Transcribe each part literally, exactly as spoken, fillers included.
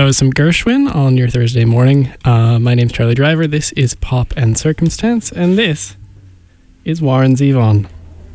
was some Gershwin on your Thursday morning. Uh, my name's Charlie Driver. This is Pop and Circumstance, and this is Warren Zevon.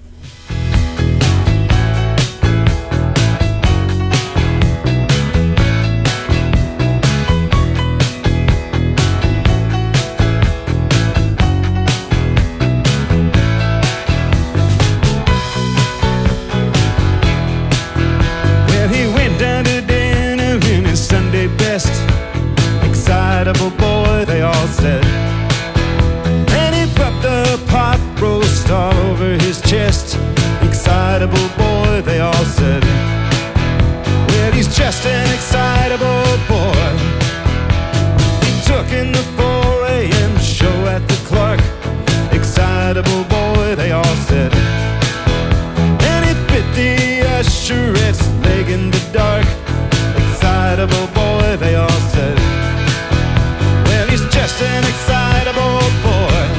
Excitable boy, they all said. And he popped a pot roast all over his chest. Excitable boy, they all said. Well, he's just an excitable boy. He took in the four a.m. show at the Clark. Excitable boy, they all said. And he bit the usherette's leg in the dark. Excitable boy, they all said. Well, he's just an excitable boy.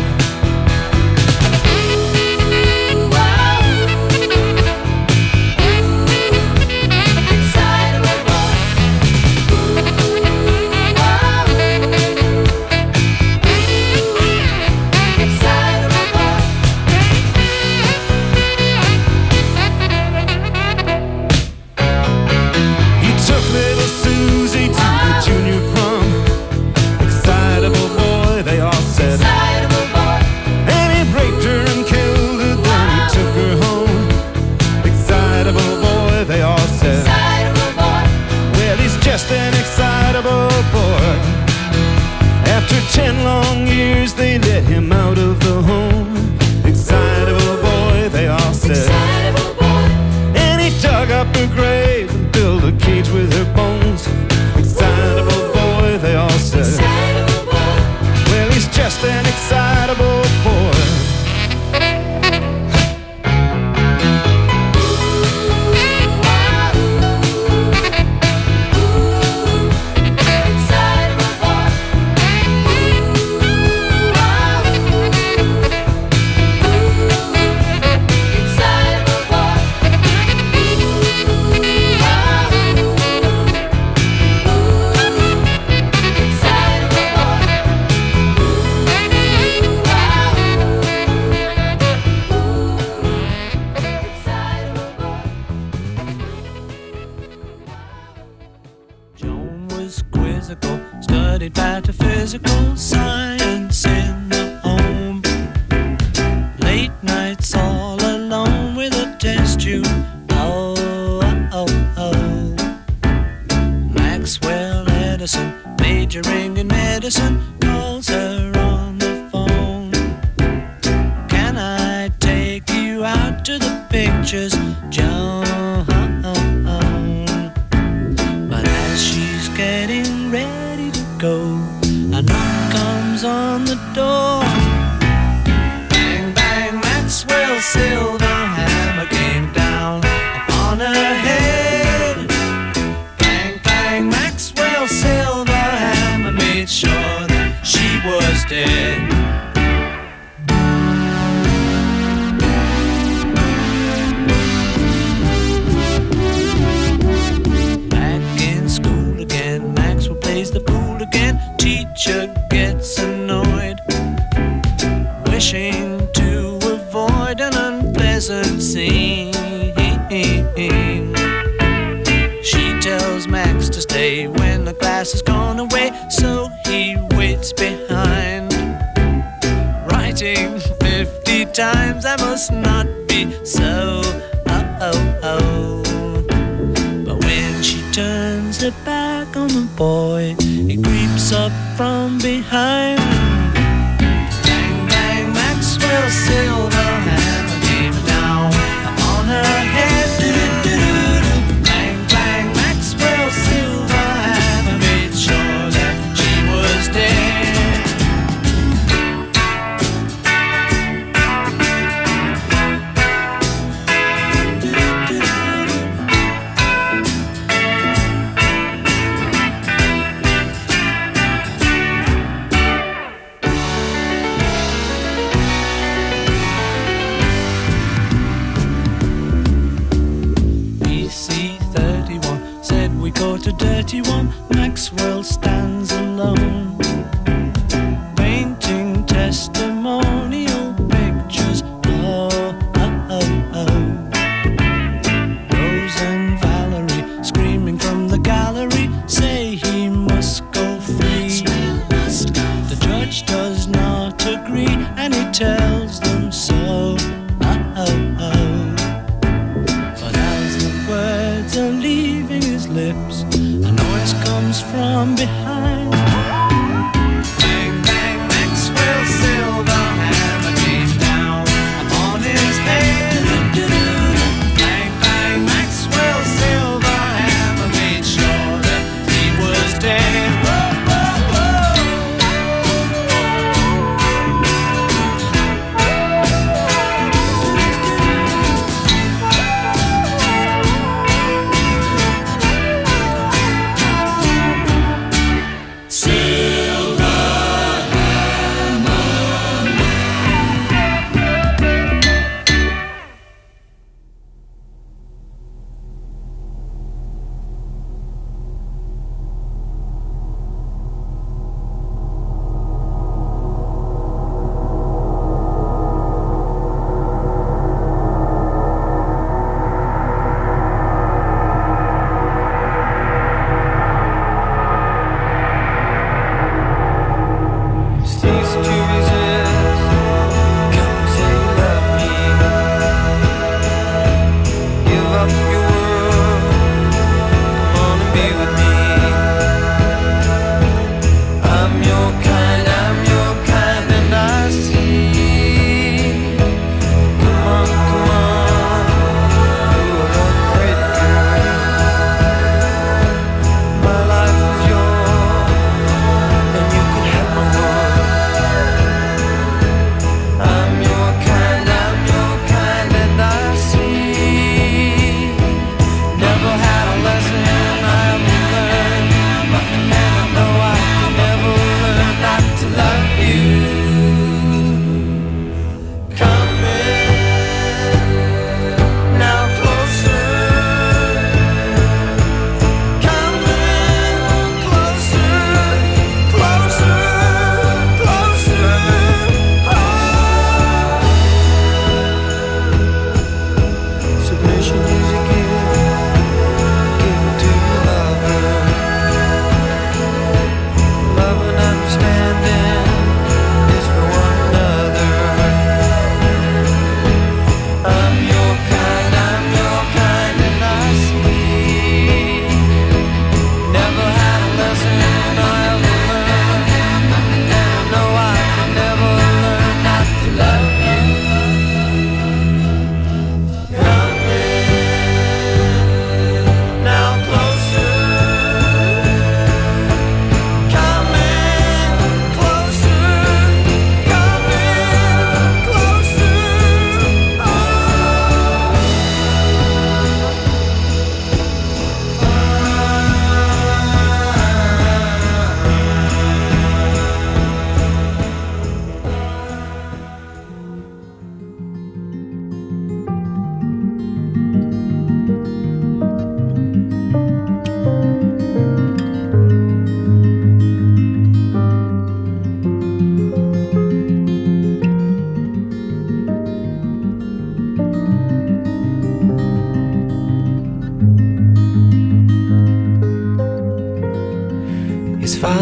Ooh, wow. Ooh, excitable boy. Ooh, wow. Ooh, excitable boy. He took little Susie to the junior prom. Excitable boy, they all said. Excitable boy. And he raped her and killed her, then he took her home. Excitable boy, they all said. Excitable boy. Well, he's just an excitable boy. After ten long years, they let him out of the home. Excitable boy, they all said. Excitable boy. And he dug up her grave and built a cage with her bones. Excitable boy, they all said. Excitable boy. Well, he's just an excitable boy. Joan was quizzical, studied metaphysical science in the home. Late nights all alone with a test tube. Oh, oh, oh. Maxwell Edison, majoring in medicine, calls her on the phone. Can I take you out to the pictures, Joan? But as she's getting ready to go, a knock comes on the door. Bang, bang, Maxwell's silver hammer came down upon her head. Bang, bang, Maxwell's silver hammer made sure that she was dead. The fool again, teacher gets annoyed, wishing to avoid an unpleasant scene. She tells Max to stay when the class has gone away, so he waits behind, writing fifty times, I must not be so. Oh, oh, oh. But when she turns her back on the boy, he creeps up from behind. Bang, bang, Maxwell's silver hammer came down on her head. Do-do-do-do-do. Bang, bang, Maxwell's silver hammer made sure that she was dead.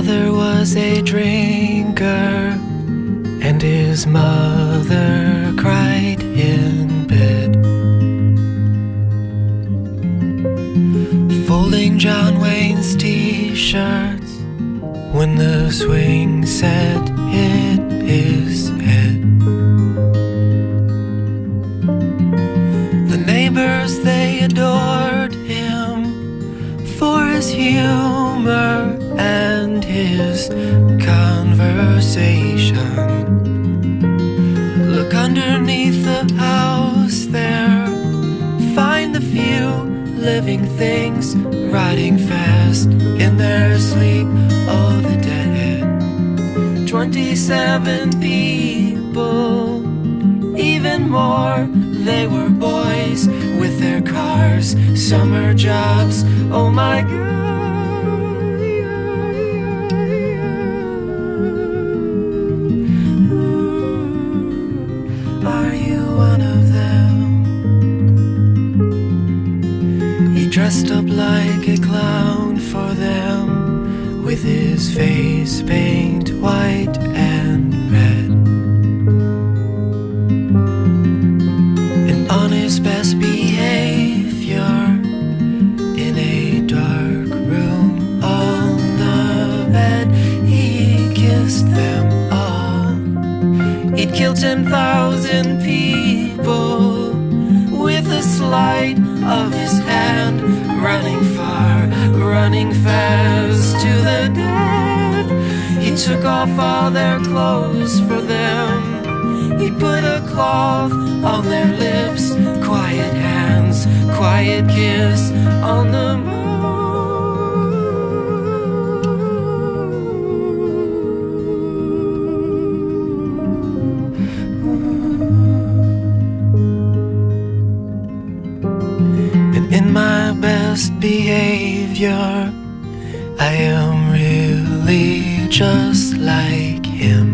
father was a drinker, and his mother cried in bed. Folding John Wayne's t-shirts when the swing set hit his head. The neighbors, they adored him for his humor and his conversation. Look underneath the house there, find the few living things riding fast in their sleep. Oh, the dead. Twenty-seven people, even more. They were boys with their cars, summer jobs. Oh my God. Are you one of them? He dressed up like a clown for them, with his face paint white and red. And on his best behavior, in a dark room on the bed, he kissed them all. He'd killed ten thousand people with a sleight of his hand, running far, running fast to the dead. He took off all their clothes for them. He put a cloth on their lips, quiet hands, quiet kiss on the moon. And in my best behavior, I am really just like him.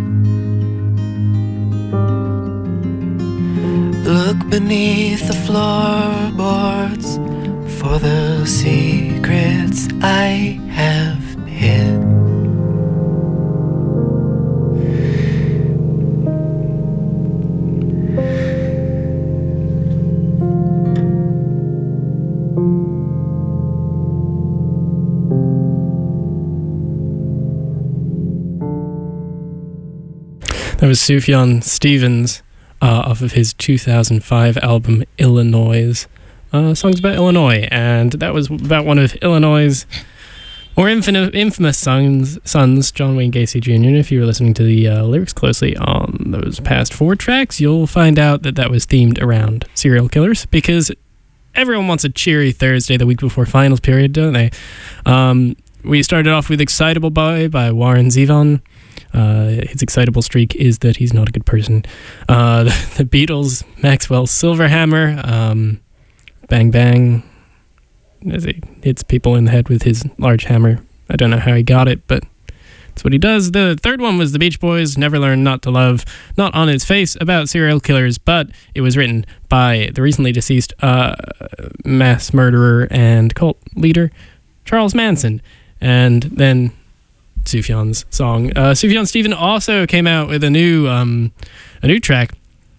Look beneath the floorboards for the secrets I have hid. That was Sufjan Stevens uh, off of his two thousand five album Illinois. Uh, songs about Illinois, and that was about one of Illinois' more infin- infamous sons, sons, John Wayne Gacy Junior And if you were listening to the uh, lyrics closely on those past four tracks, you'll find out that that was themed around serial killers, because everyone wants a cheery Thursday the week before finals period, don't they? Um, we started off with Excitable Boy by Warren Zevon. Uh, his excitable streak is that he's not a good person. Uh, the, the Beatles, Maxwell's Silverhammer, um, Bang Bang, as he hits people in the head with his large hammer. I don't know how he got it, but that's what he does. The third one was the Beach Boys, Never Learn Not to Love, not on its face about serial killers, but it was written by the recently deceased uh, mass murderer and cult leader, Charles Manson. And then Sufjan's song. Uh, Sufjan Stevens also came out with a new um, a new track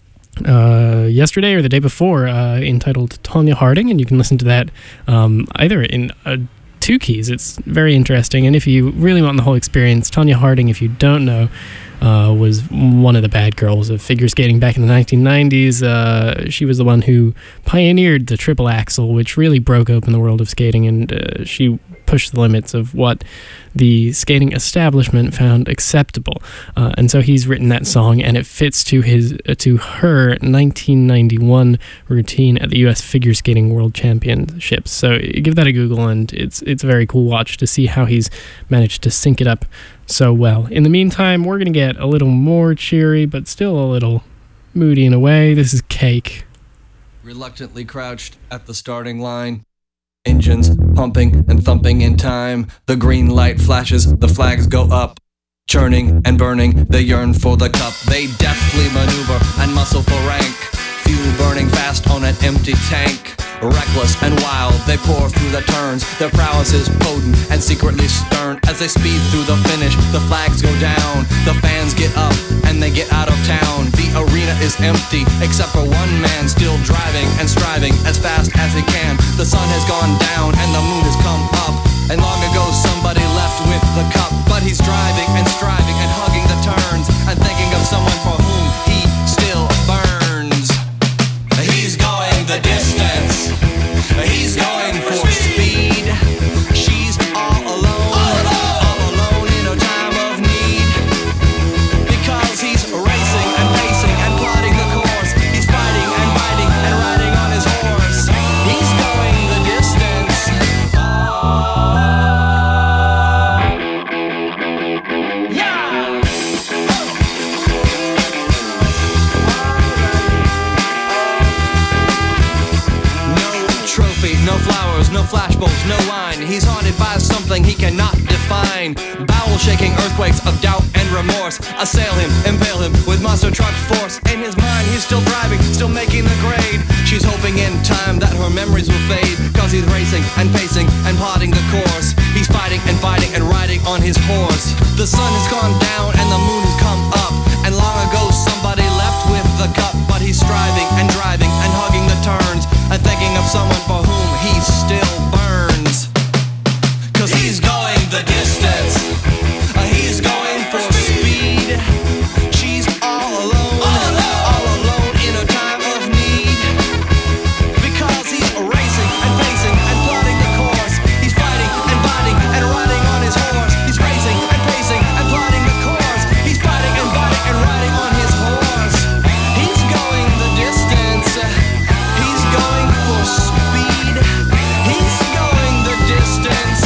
uh, yesterday or the day before uh, entitled Tonya Harding, and you can listen to that um, either in uh, two keys. It's very interesting, and if you really want the whole experience, Tonya Harding, if you don't know, uh, was one of the bad girls of figure skating back in the nineteen nineties. Uh, she was the one who pioneered the triple axel, which really broke open the world of skating, and uh, she pushed the limits of what the skating establishment found acceptable. Uh, and so he's written that song, and it fits to his uh, to her nineteen ninety-one routine at the U S Figure Skating World Championships. So give that a Google, and it's it's a very cool watch to see how he's managed to sync it up so well. In the meantime, we're going to get a little more cheery, but still a little moody in a way. This is Cake. Reluctantly crouched at the starting line, engines pumping and thumping in time. The green light flashes, the flags go up. Churning and burning, they yearn for the cup. They deftly maneuver and muscle for rank. Fuel burning fast on an empty tank. reckless and wild, they pour through the turns. Their prowess is potent and secretly stern. As they speed through the finish, the flags go down, the fans get up and they get out of town. The arena is empty except for one man still driving and striving as fast as he can. The sun has gone down and the moon has come up, and long ago somebody left with the cup. But he's driving and striving and hugging the turns and thinking of someone for whom he still burns. He's going the distance, he's going for speed. She's all alone, all alone in a time of need. Because he's racing and pacing and plotting the course. He's fighting and biting and riding on his horse. He's going the distance. Yeah! Trophy, no flowers, no flashbulbs, no wine. He's haunted by something he cannot define. Bowel-shaking earthquakes of doubt and remorse assail him, impale him with monster truck force. In his mind, he's still driving, still making the grade. She's hoping in time that her memories will fade, cause he's racing and pacing and plotting the course. He's fighting and fighting and riding on his horse. The sun has gone down and the moon has come up, and long ago somebody left with the cup. But he's striving and driving and hugging the turns and thinking of someone for whom he still burns. Cause he's going the distance, uh, he's going for speed. She's all alone, all alone in a time of need. Because he's racing and pacing and plotting the course. He's fighting and biting and riding on his horse. He's racing and pacing and plotting the course. He's fighting and biting and riding on his horse. He's going the distance, he's going for speed. He's going the distance.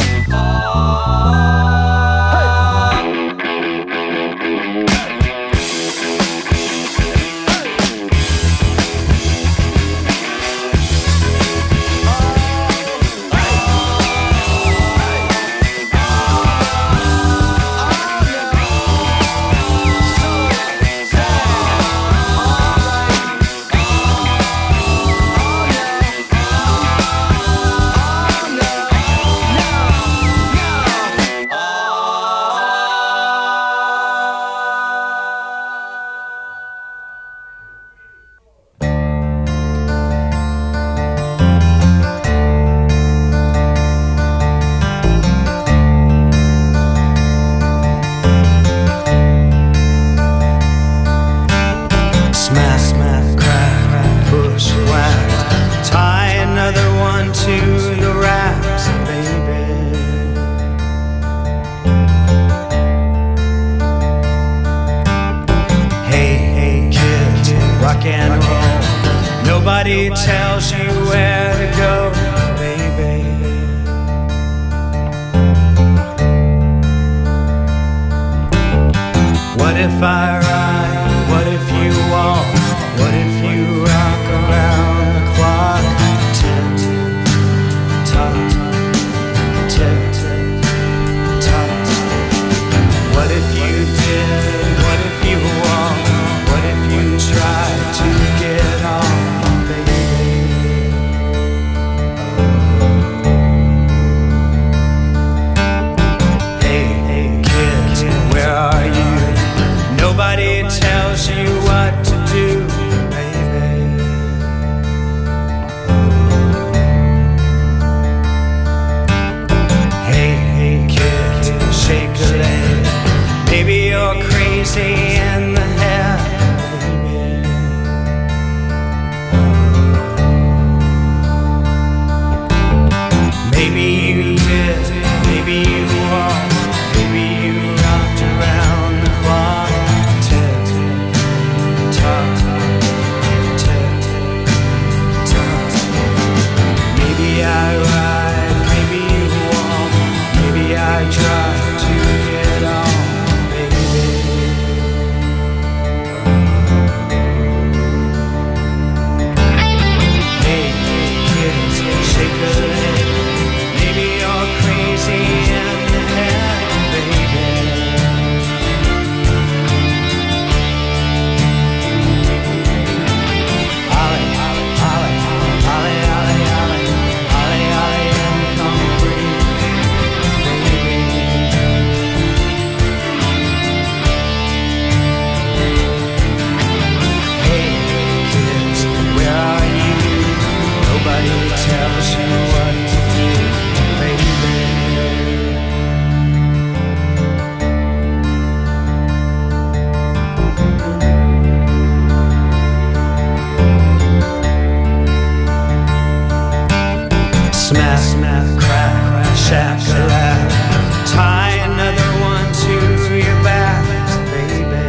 Smash, smash, crack, bushwhacked. Tie another one to the racks, baby. Hey, hey, kid, rock and roll. Nobody tells you where to go, baby. What if I ride? What if you walk? What if you rock around the clock? Tick, tock, tick, tock. What if you did? What if you walk? What if you tried to get on, baby? Hey, hey, kid, where are you? Nobody tells tells you what to do, baby. Smack, smack, crack, shack-a-lack. Tie another one to your back, baby.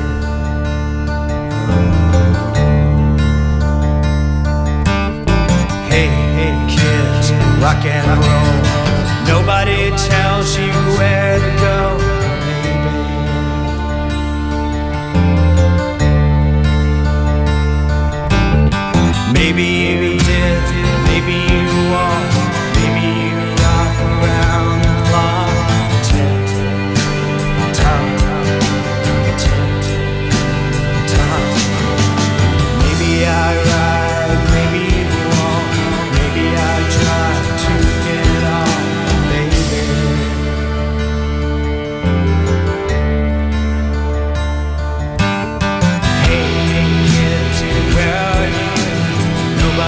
Hey, hey, kids, rock and roll. Nobody tells you where to go, baby. Maybe you did, maybe you won't. Maybe you rock around the clock. Tick, tock, tick, tock. Maybe I ride, maybe you won't. Maybe I try to get on, baby. Hey, hey, kids, where are you?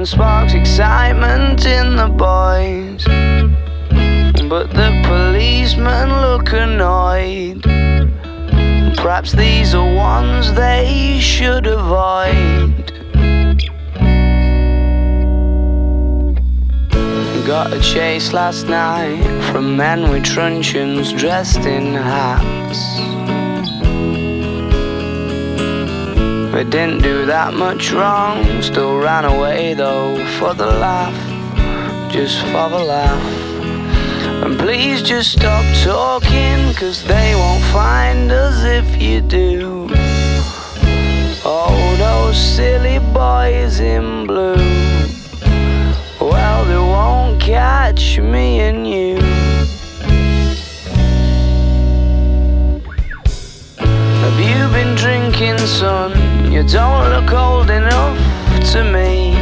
and sparks excitement in the boys. But the policemen look annoyed. Perhaps these are ones they should avoid. Got a chase last night from men with truncheons dressed in hats. They didn't do that much wrong, still ran away though for the laugh, just for the laugh. And please just stop talking, cause they won't find us if you do. Oh, those silly boys in blue, well, they won't catch me and you. Have you been drinking, son? You don't look old enough to me.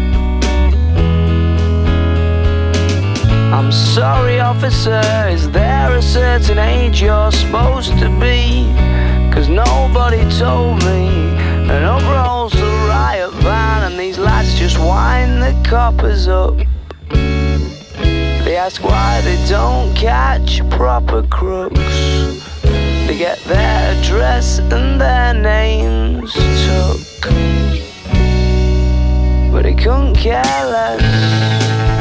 I'm sorry, officer, is there a certain age you're supposed to be? Cause nobody told me. And up rolls the riot van, and these lads just wind the coppers up. They ask why they don't catch proper crooks. They get their address and their names took, but they couldn't care less.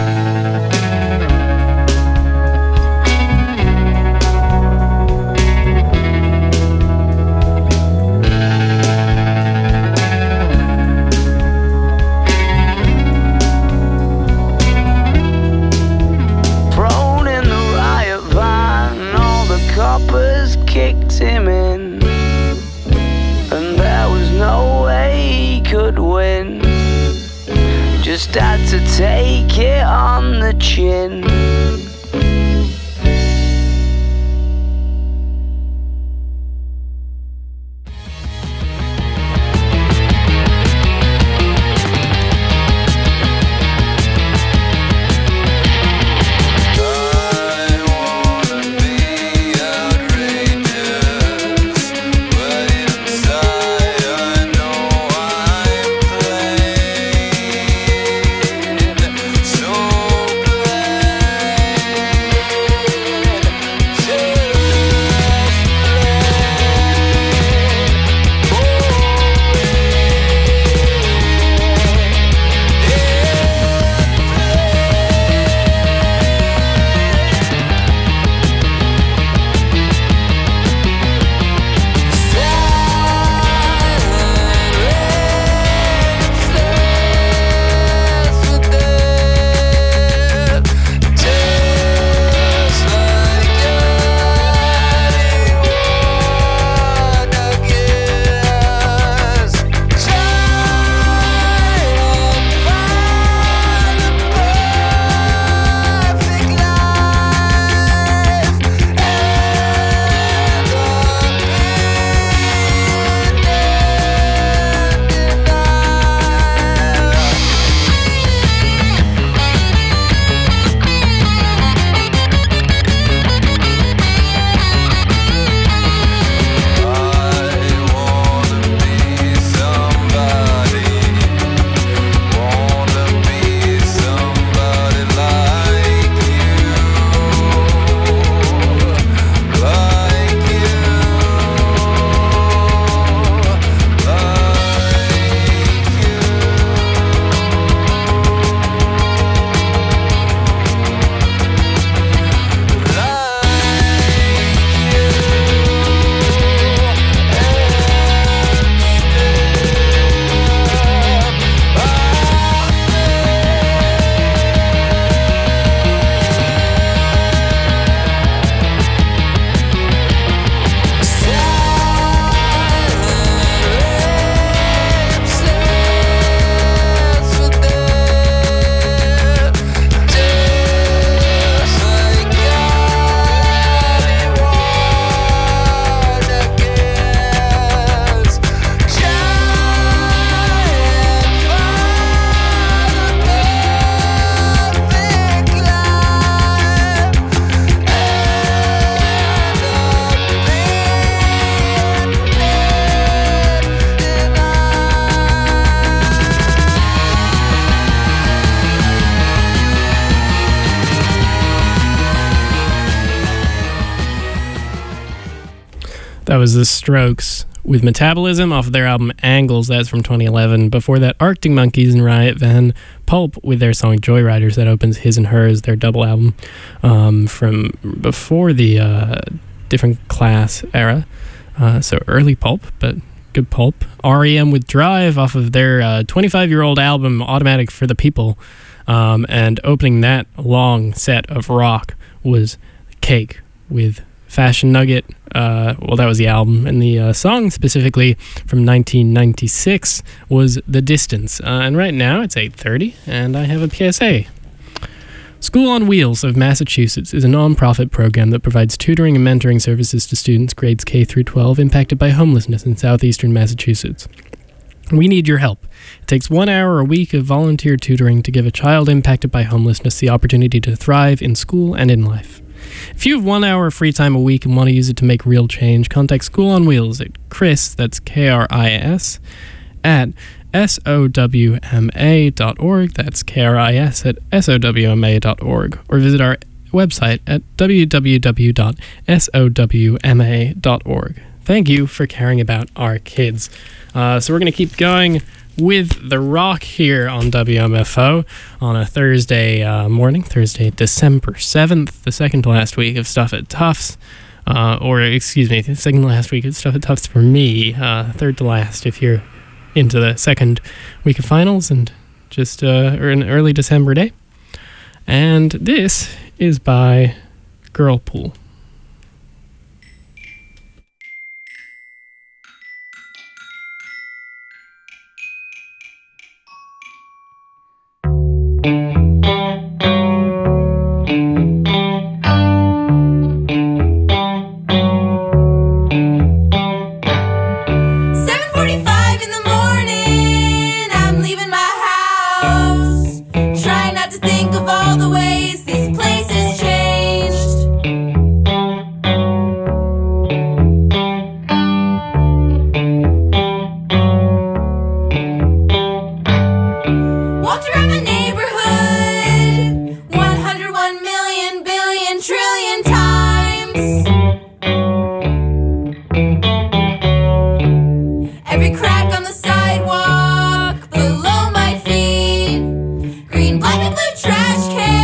Coppers kicked him in, and there was no way he could win. Just had to take it on the chin. So That was The Strokes with Metabolism off of their album Angles. That's from twenty eleven. Before that, Arctic Monkeys and Riot Van Pulp with their song Joyriders. That opens His and Hers, their double album um, from before the uh, Different Class era. Uh, so early Pulp, but good Pulp. R E M with Drive off of their uh, twenty-five-year-old album Automatic for the People. Um, and opening that long set of rock was Cake with Fashion Nugget. Uh, well, that was the album. And the uh, song specifically from nineteen ninety-six was The Distance. Uh, and right now it's eight thirty, and I have a P S A. School on Wheels of Massachusetts is a non-profit program that provides tutoring and mentoring services to students grades K through twelve impacted by homelessness in southeastern Massachusetts. We need your help. It takes one hour a week of volunteer tutoring to give a child impacted by homelessness the opportunity to thrive in school and in life. If you have one hour of free time a week and want to use it to make real change, contact School on Wheels at Chris, that's K R I S, at S O W M A dot org, that's K R I S at S O W M A dot org, or visit our website at w w w dot S O W M A dot org. Thank you for caring about our kids. Uh, so we're going to keep going with the rock here on W M F O on a Thursday uh, morning, Thursday, December seventh, the second to last week of Stuff at Tufts. Uh, or, excuse me, the second to last week of Stuff at Tufts for me. Uh, third to last if you're into the second week of finals and just uh, or an early December day. And this is by Girlpool. Trash can.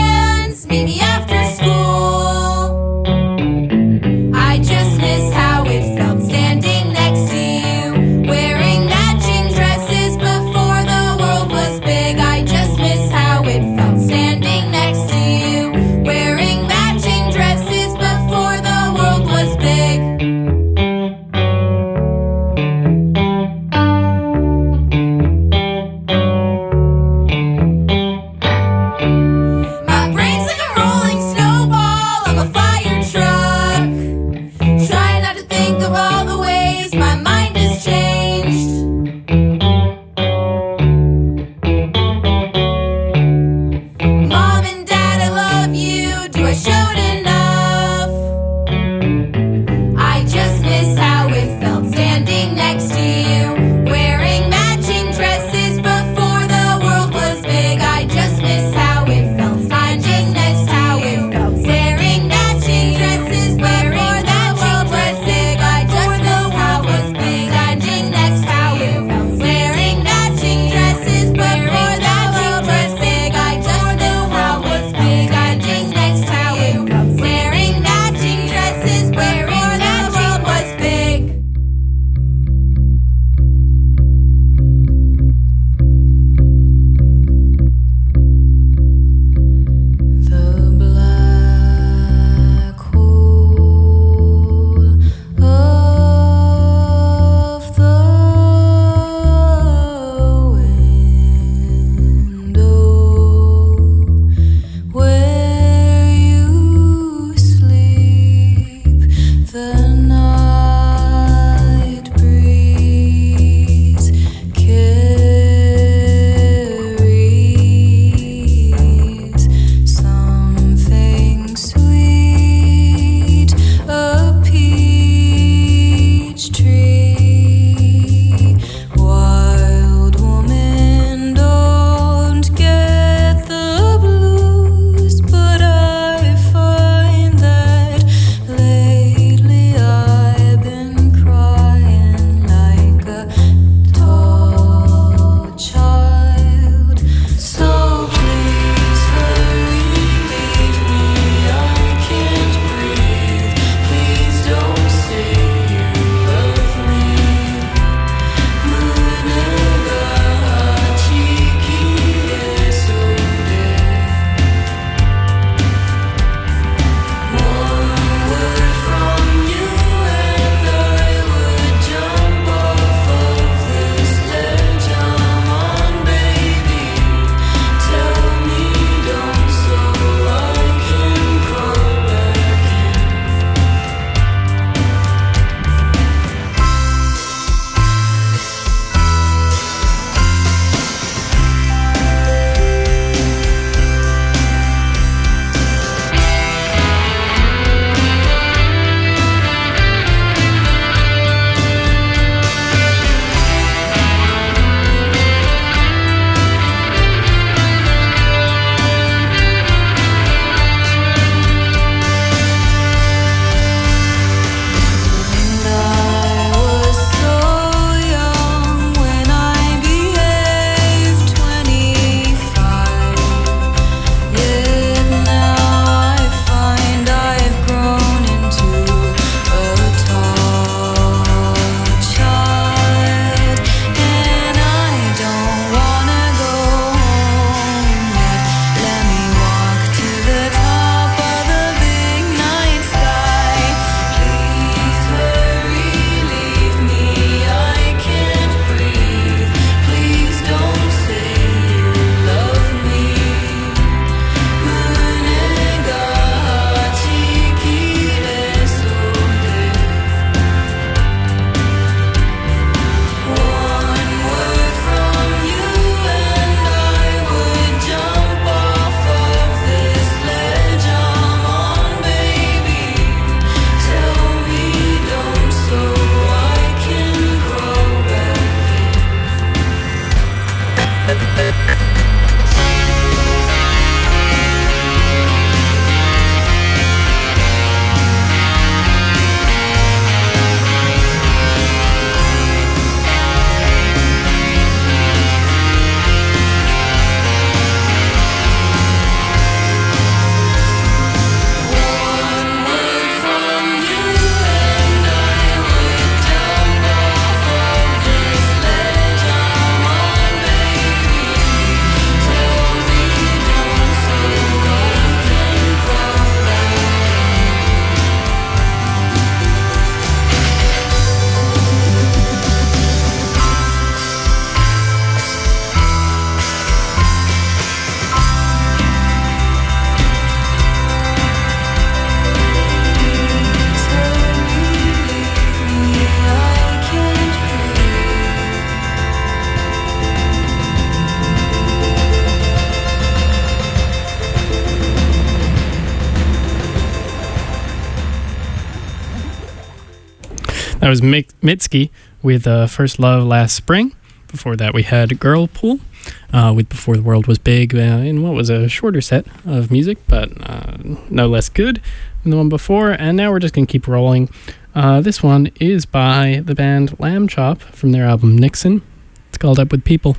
That was Mick- Mitski with uh, First Love Last Spring. Before that, we had Girlpool uh, with Before the World Was Big uh, in what was a shorter set of music, but uh, no less good than the one before. And now we're just going to keep rolling. Uh, this one is by the band Lamb Chop from their album Nixon. It's called Up With People.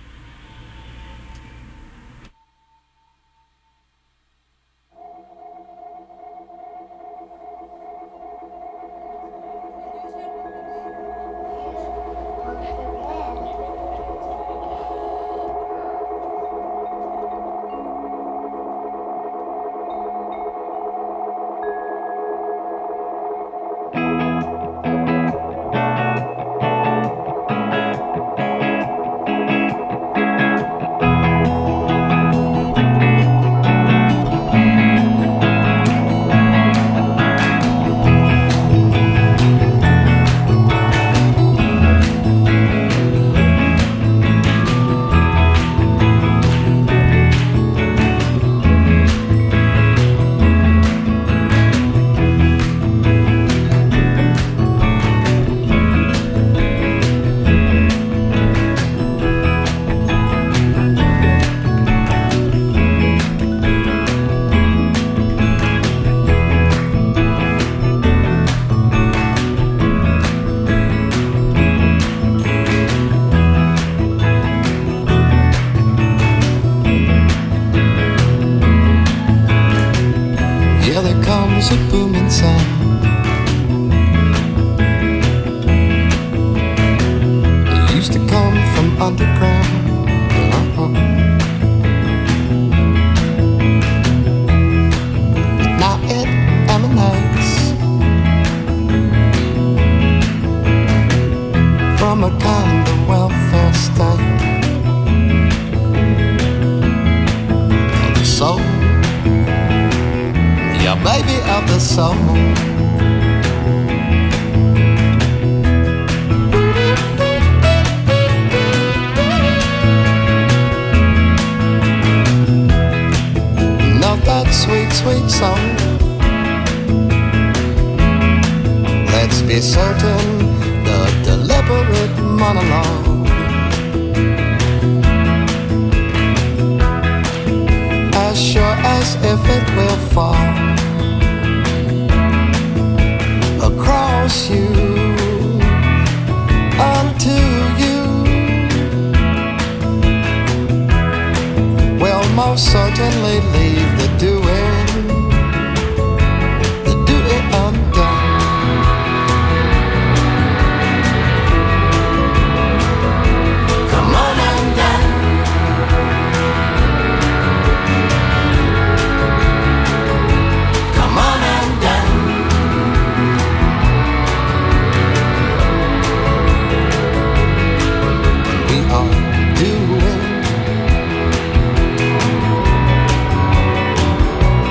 A booming sound. It used to come from underground. Uh-huh. But now it emanates from a kind of welfare state of the soul. Yeah, baby of the soul. Love that sweet, sweet song. Let's be certain the deliberate monologue as sure as if it will fall across you, unto you, will most certainly leave the doing, the doing undone. Come on undone. Come on undone. Doing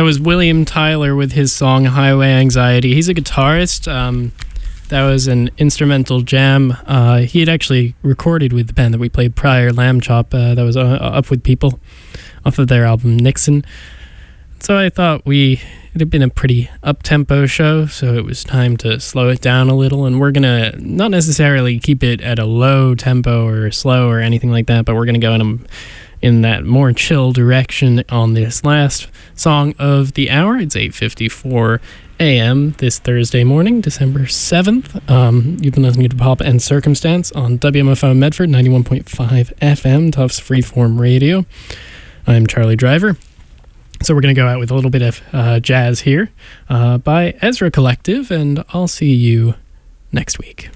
was William Tyler with his song Highway Anxiety. He's a guitarist. Um, that was an instrumental jam. Uh, he had actually recorded with the band that we played prior, Lamb Chop, uh, that was uh, Up With People, off of their album Nixon. So I thought we it had been a pretty up-tempo show, so it was time to slow it down a little, and we're going to not necessarily keep it at a low tempo or slow or anything like that, but we're going to go in a in that more chill direction on this last song of the hour. It's eight fifty-four a.m. this Thursday morning, December seventh. Um, you've been listening to Pop and Circumstance on W M F O Medford, ninety-one point five F M, Tufts Freeform Radio. I'm Charlie Driver. So we're going to go out with a little bit of uh, jazz here uh, by Ezra Collective, and I'll see you next week.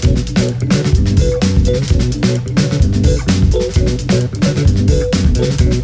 Thank you.